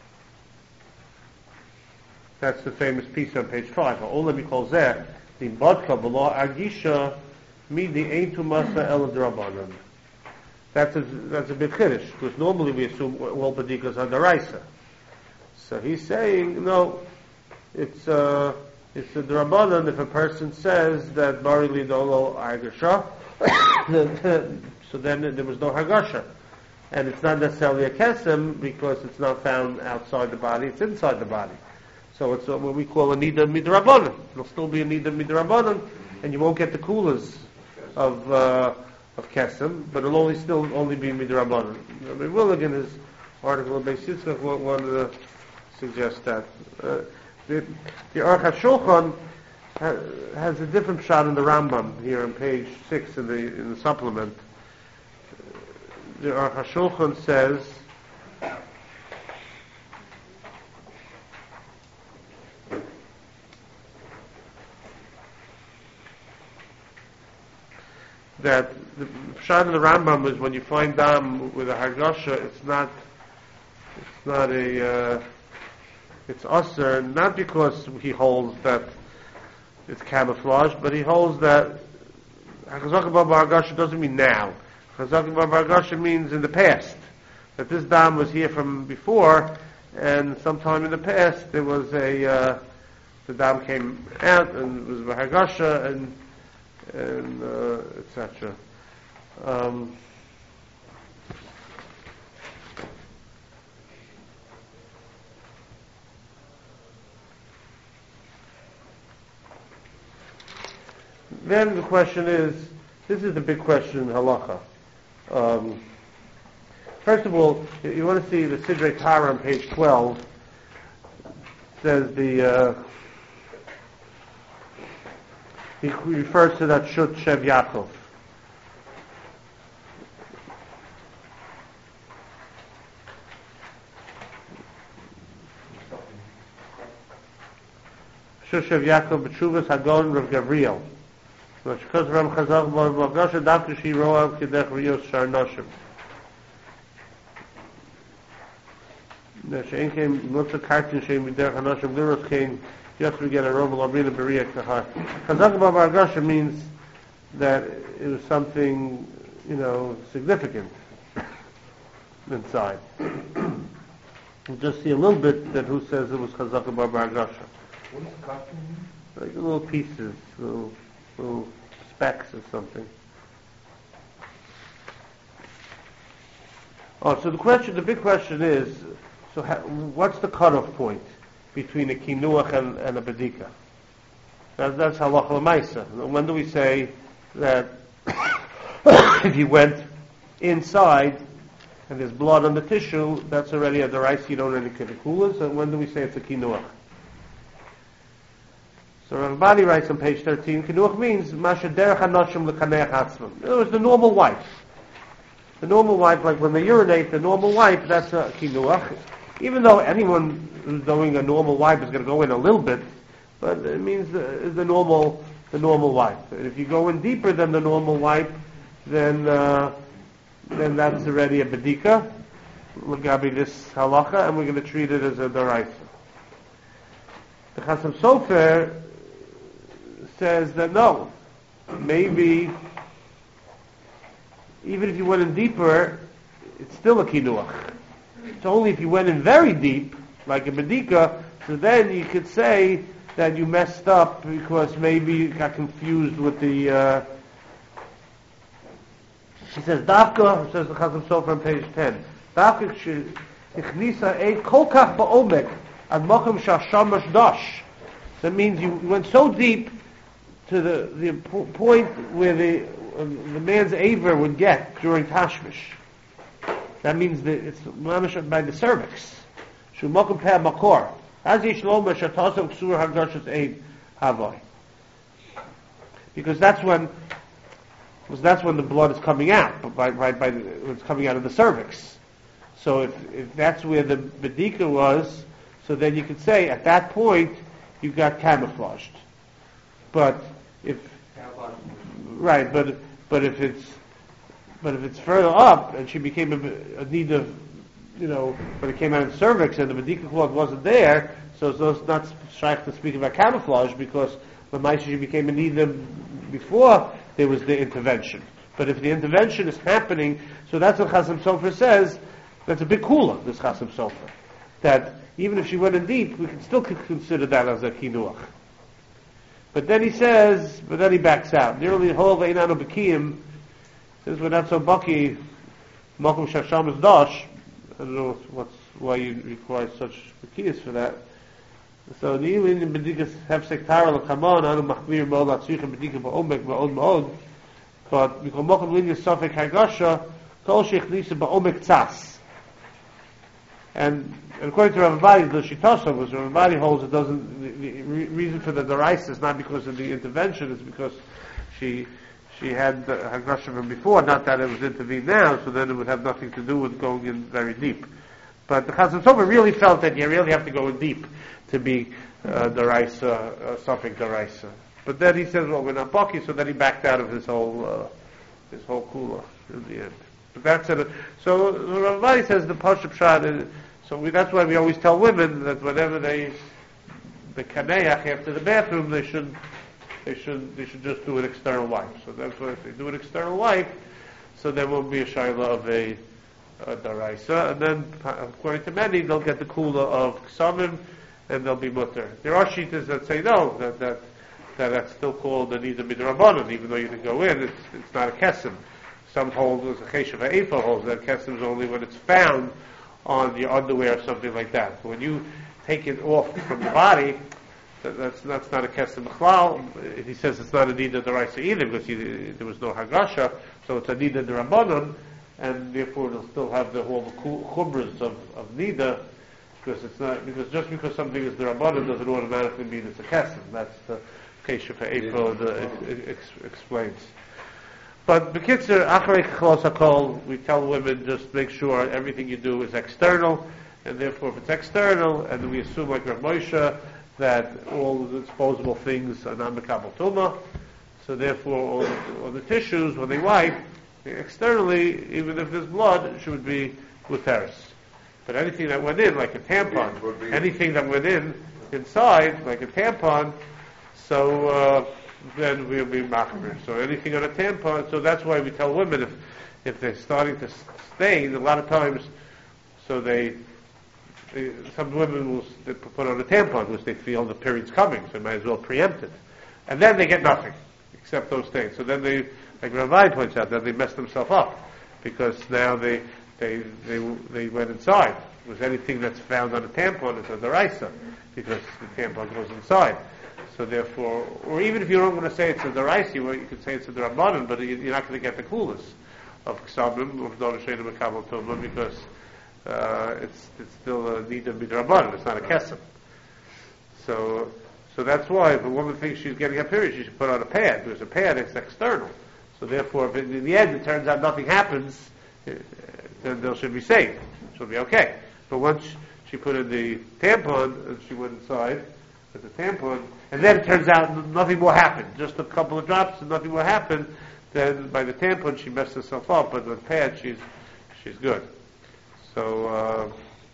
That's the famous piece on page 5. Olam Mikol Zeh, the Badka V'lo Agisha Midi Ein Tumasa El Rabbanan. That's a big chiddush, because normally we assume all Badikas are Daraisa. So he's saying, no, it's a Drabanan if a person says that Barili Dolo Agasha, so then there was no Hagasha. And it's not necessarily a Kesem because it's not found outside the body, it's inside the body. So it's what we call a Nida Midrabanan. It'll still be a Nida Midrabanan, and you won't get the coolers of Kesem, but it'll only be Midrabanan. I mean, Willigan, his article on Beis Yitzchak wanted to suggest that. The Aruch HaShulchan has a different shot in the Rambam here on page 6 in the supplement. The Aruch HaShulchan says that the shot in the Rambam is when you find dam with a Hagasha, it's usher, not because he holds that it's camouflage, but he holds that Chazaka Bar Hagasha doesn't mean now. Chazaka Bar Hagasha means in the past. That this dam was here from before, and sometime in the past there was the dam came out and it was Bar Hagasha and etc. Then the question is, this is the big question in halacha. First of all, you want to see the Sidrei Torah on page 12. Says he refers to that Shut Shev Yaakov. Shut Shev Yaakov B'Tshuvas Hagon Rav Gavriel. Because Ram Chazal B'Magasha Davka Shi Roav Kedech Rios Shar Noshim. She'en came, not the cartoon she'en b'derech hanashim liros came, just we get a rovel abrina b'riyak kahar. Chazak b'bar Hargasha means that it was something, significant inside. We'll just see a little bit that who says it was Chazak b'bar Hargasha. What does cartoon mean? Like little pieces, little specks or something. Oh, so the big question is, so what's the cutoff point between a kinuach and a bedika? That's halacha l'maisa. When do we say that if you went inside and there's blood on the tissue, that's already a deraisa, you don't any kedikulas, and when do we say it's a kinuach? So Rav Badi writes on page 13, kinuach means masha derech hanoshim l'kaneach atzmam. In other words, the normal wipe. The normal wipe, like when they urinate, the normal wipe, that's a kinuach. Even though anyone who's doing a normal wipe is going to go in a little bit, but it means the normal wipe. And if you go in deeper than the normal wipe, then that's already a bedika. L'gabi this halacha, and we're going to treat it as a deraisa. The Chasam Sofer says that no, maybe even if you went in deeper, it's still a kinuach. It's only if you went in very deep, like a bedika, so then you could say that you messed up because maybe you got confused with the. He says Dafka, says the Chasam Sofer on page 10. Dafka ichnisa e kolkach ba'omek ad mochem shashamash dash. That means you went so deep to the point where the man's aver would get during tashmish. That means that it's mamish by the cervix. Shumokum peh makor. As yishlom shatosam ksur hagdashas eid havai. Because that's when the blood is coming out. It's coming out of the cervix. So if that's where the bedika was, so then you could say at that point you got camouflaged. But if it's further up and she became a need of, when it came out of the cervix and the bedika cloth wasn't there, so it's not shaykh to speak about camouflage because the Maisha became a need before there was the intervention. But if the intervention is happening, so that's what Chasam Sofer says. That's a big kula, this Chasam Sofer, that even if she went in deep, we can still consider that as a kinuach. But then he backs out. Nearly whole Veinano Bekiyim says we're not so bucky. Malkum Shasham is dash. I don't know why you require such bekiyas for that. So the Yilin Bedikas have sektara l'kamon anu machmir mo'ol atzricha bedika ba'omek ba'od ma'od. But because Malkum Linya Safek Hargasha kol shechnisa ba'omek tzas. And according to Rav Badi, the Shitasa was Rav Badi holds it doesn't. The reason for the deraisa is not because of the intervention; it's because she had the Hagrasha from before. Not that it was intervened now, so then it would have nothing to do with going in very deep. But the Chasam Sofer really felt that you really have to go in deep to be deraisa, something deraisa. But then he says, "Well, we're not baki," so then he backed out of his whole kula in the end. But that's it. So Rav Badi says the Pashup Shad is. So that's why we always tell women that whenever the kaneach after the bathroom, they should just do an external wipe. So that's why if they do an external wipe, so there won't be a shayla of a daraisa, and then according to many, they'll get the kula of ksamim, and they'll be mutter. There are shittas that say no, that's still called the nida midrabanan, even though you didn't go in, it's not a kesem. Some hold as a cheshav ha'efa holds that kesem is only when it's found on your underwear or something like that. But when you take it off from the body, that's not a kesem b'chlal. He says it's not a nida deraisa either because there was no hagasha, so it's a nida derabanan, and therefore it'll still have the whole chumras of nida, because just because something is derabanan doesn't automatically mean it's a kesem. That's the keshav ha'efa explains. But B'kitzur, Acharei Chachos HaKol, we tell women just make sure everything you do is external, and therefore if it's external, and we assume like Rav Moshe, that all the disposable things are not Mekabel Tumah, so therefore all the tissues, when they wipe, externally, even if there's blood, it should be Luteris. But anything that went in, like a Would tampon, be- anything that went inside, like a tampon, so then we'll be machmir. So anything on a tampon, so that's why we tell women if they're starting to stain, a lot of times, so some women will put on a tampon because they feel the period's coming, so they might as well preempt it. And then they get nothing, except those stains. So then they, like Ravai points out, that they mess themselves up, because now they went inside. Because anything that's found on a tampon is a deraisa, because the tampon goes inside. So therefore, or even if you don't want to say it's a deraisa, you could say it's a derabanan, but you're not going to get the coolness of ksabim, of donashayim makabel tumah, because it's still a need of midrabanan. It's not a kesem. So that's why if a woman thinks she's getting a period, she should put on a pad, because a pad is external. So therefore, if in the end it turns out nothing happens, then they should be saved. She'll be okay. But once she put in the tampon and she went inside with the tampon, and then it turns out nothing will happen, just a couple of drops and nothing will happen, then by the tampon she messed herself up, but with the pad she's good. So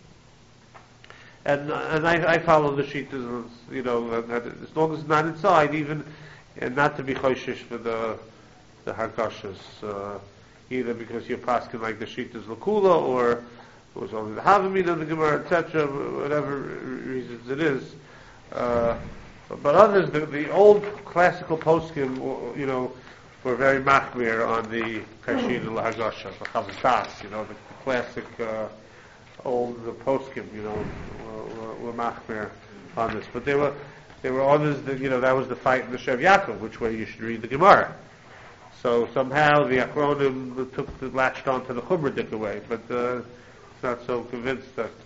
and I follow the sheet, that as long as it's not inside, even and not to be choishish for the harkashas, either because you're paskin like the sheet is lakula, or it was only the havamid of the gemara, etc. Whatever reasons it is. But others, the old classical poskim, were very machmir on the kashin and lahagasha, the chavas, the classic old poskim, were machmir on this. But there were others that that was the fight in the Shev Yaakov, which way you should read the Gemara. So somehow the Achronim latched on to the Chumradik way, but it's not so convinced that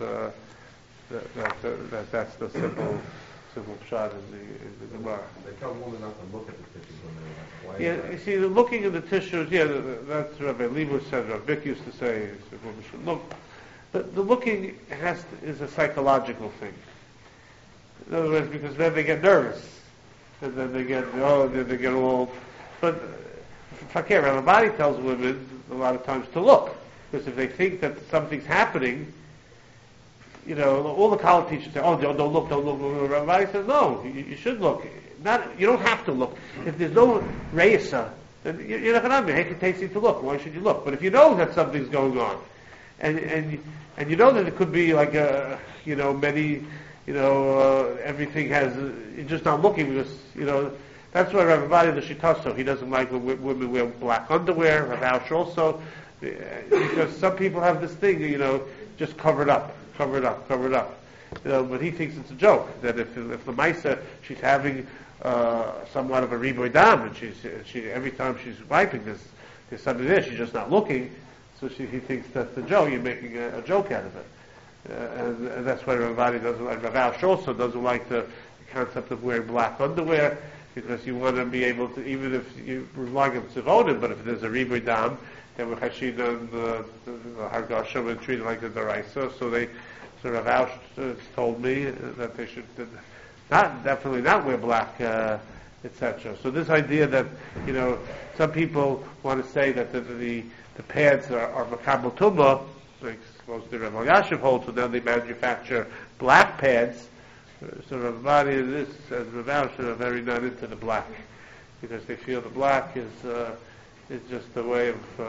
that's the simple pshat in the Gemara. They tell women not to look at the tissues when they're Yeah, you see, the looking at the tissues, that's what Rabbi Leibowitz said, Rabbi Vick used to say, women should look. But the looking is a psychological thing. In other words, because then they get nervous, and then they get all. But Fakir, everybody tells women a lot of times to look, because if they think that something's happening, all the college teachers say, "Oh, don't look." Everybody says, "No, you should look. You don't have to look. If there's no reisa, then you're not going to make it tasty to look. Why should you look? But if you know that something's going on, and you know that it could be like many, everything has. You're just not looking because That's why Rav Avadi the Shitaso, he doesn't like when women wear black underwear. Rav Aush also, because some people have this thing, just cover it up. But he thinks it's a joke that if the Maisa she's having somewhat of a riboy dam, and she every time she's wiping there's something there, she's just not looking. So he thinks that's a joke. You're making a joke out of it, and that's why Rav Avadi doesn't like. Rav Aush also doesn't like the concept of wearing black underwear, because you want to be able to, even if you rely on tzivonim, but if there's a riboy dam, then we're chashina and the hargasha we're treated like the deraisa. So Rav Aush told me that they should definitely not wear black, etc. So this idea that some people want to say that the pads are makabel tumah, like supposed to Rav Elyashiv holds, so then they manufacture black pads. So Rav Avadi and this and Rav Aush are very not into the black, because they feel the black is just a way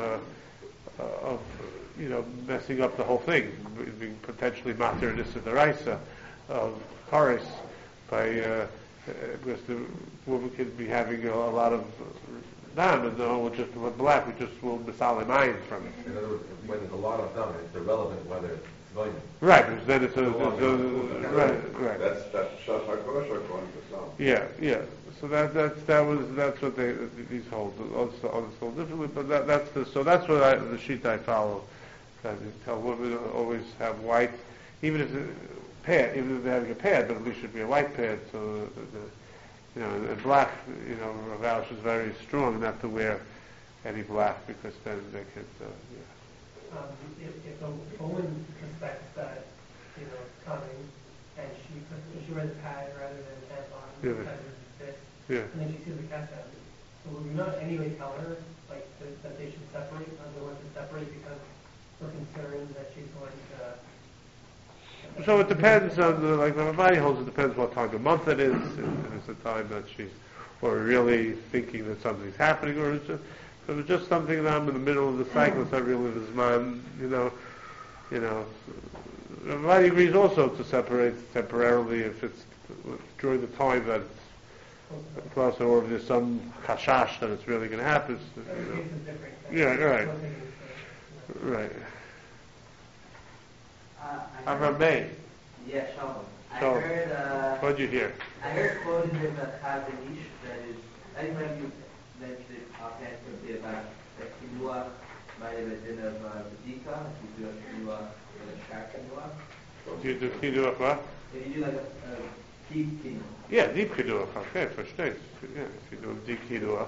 of messing up the whole thing, being potentially matir this is the raisa of chorus by because the woman could be having a lot of dam, and just with black we just will misale mind from it. In other words, when there's a lot of dam, it's irrelevant whether it's civilian. Right, because then it's right. That's Shas HaKosher according to some. Yeah. So that's what these hold. Others hold differently, but that's what the sheet I follow. That I tell women always have white, even if they're having a pad, but at least should be a white pad. So and black, Rav Aush is very strong not to wear any black, because then they could. If a woman suspects that it's coming, and she wears a pad rather than a tampon, and then she sees the cat down, so will you not anyway tell her that they should separate, they want to separate because we're concerned that she's going to So it depends on, like Rabbi holds, it depends what time of month it is. If it's a time that she's, or really thinking that something's happening, or it's just, if it was just something that I'm in the middle of the cycle, it's not really the Zman, Rabbi agrees also to separate temporarily if it's during the time that it's close, or if there's some chashash that it's really going to happen. Every case is different. Yeah, right. One thing is, Right. I Avram May. Yeah, Shalom. I So, heard, what'd you hear? I heard quoted in the Chazanish that is, I think maybe you mentioned it offhand quickly about the Kinuah might have been of Bedika, if you do a Kinuah and a Shak Kinuah. Do you do kidduch what? If you do like a deep Kinuah. Yeah, deep kidduch. Okay, verstehe. Yeah, if you do deep kidduch,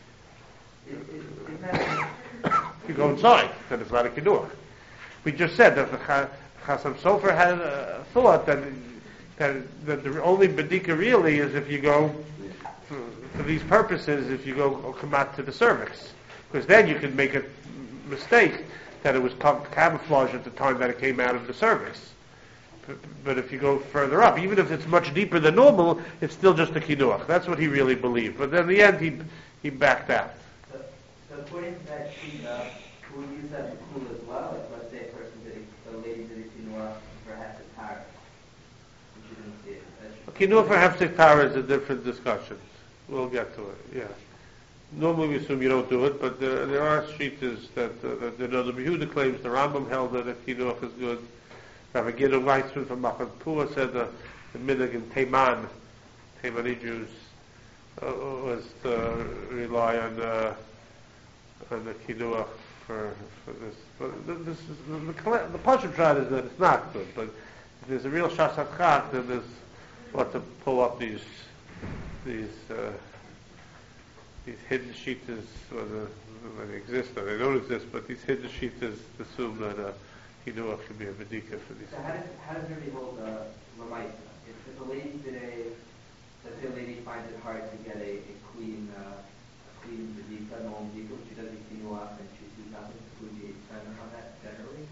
you go inside, then it's not a kidduch. We just said that the Chasam Sofer had thought that the only bedika really is if you go for these purposes, if you go come out to the cervix, because then you can make a mistake that it was camouflage at the time that it came out of the cervix. But if you go further up, even if it's much deeper than normal, it's still just a kidduch. That's what he really believed. But then in the end, he backed out. So according to that Shina, would use that in Kula as well? Like, let's say a person a lady did a Kinuah for half the tire, but you didn't see it. Kidduch for Hefsek Tara is a different discussion. We'll get to it. Yeah. Normally we assume you don't do it, but there are shittas that the Yehuda claims the Rambam held that a kidduch is good. Rabbi Gideon Weissman from Machan Pua said the minhag in Taimani Jews was to rely on the kidduch for this. But this is the Pashut shot is that it's not good, but if there's a real shasat chak, then there's what to pull up these hidden shittas, whether they exist or they don't exist, but these hidden shittas assume that kidduch should be a bedika for these. So how does it hold Lamaisa? If a lady today, let's say a lady finds it hard to get a clean bedika, normal bedika, but she does a Kinuah and she sees nothing, would you comment on that generally?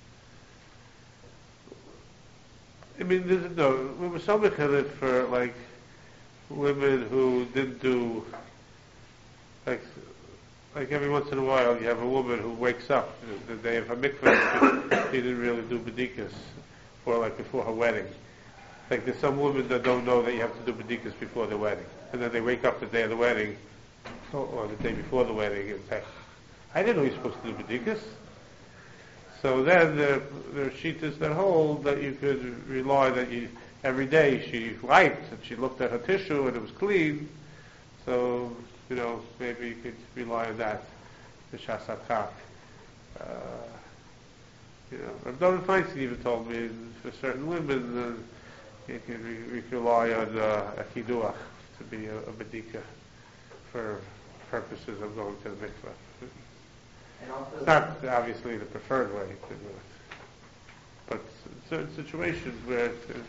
I mean, we were so mechanic for like women who didn't do like every once in a while you have a woman who wakes up the day of her mikvah, she didn't really do bedikas before her wedding. Like there's some women that don't know that you have to do bedikas before the wedding, and then they wake up the day of the wedding or the day before the wedding and say, I didn't know you're supposed to do bedikas. So then there are shittas that hold that you could rely that every day she wiped and she looked at her tissue and it was clean. So, maybe you could rely on that, the shasat chak. Rav David Feinstein even told me for certain women you can rely on a kidduach to be a bedika for purposes of going to the mikvah. And also, It's not obviously the preferred way to do it, but in certain situations where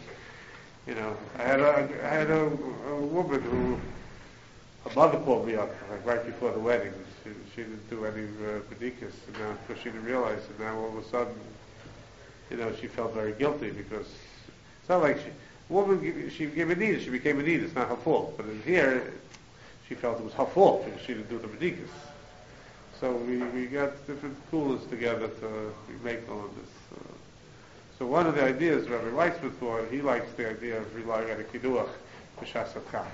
I had a woman who her mother called me up right before the wedding. She didn't do any bedikas, and now because she didn't realize it, now all of a sudden, she felt very guilty because it's not like she became a need. She became a need. It's not her fault, but in here, she felt it was her fault because she didn't do the bedikas. So we got different coolers together to make all of this. So one of the ideas Rabbi Weissman thought, he likes the idea of relying on a kidduach for shasat chak.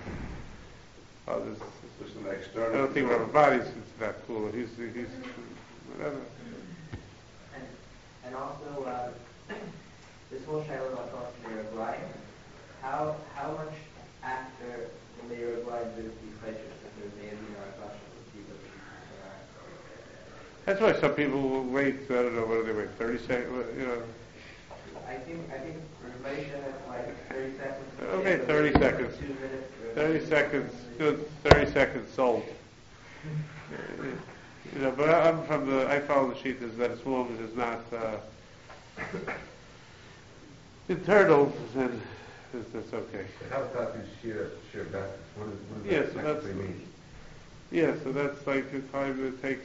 Just an external. I don't think Rabbi Badi's into that cooler. He's whatever. And also, this whole shiloh about cross Meir Aglayim, how much after the Meir Aglayim did it be precious if there may have been a Agashah with people? That's why some people will wait, I don't know, what do they wait, 30 seconds, I think information is like 30 seconds. Okay, 30 seconds. 2 minutes. 30 seconds, good, 30 seconds sold. But I follow the sheet is that as long as it's not internal, then that's okay. How does that do sheer baskets? What does Yeah, that so actually mean? Yeah, so that's like the time it takes,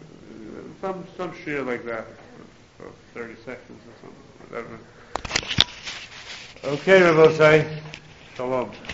some shear like that, for 30 seconds or something, whatever. Okay, Rabosai. Shalom.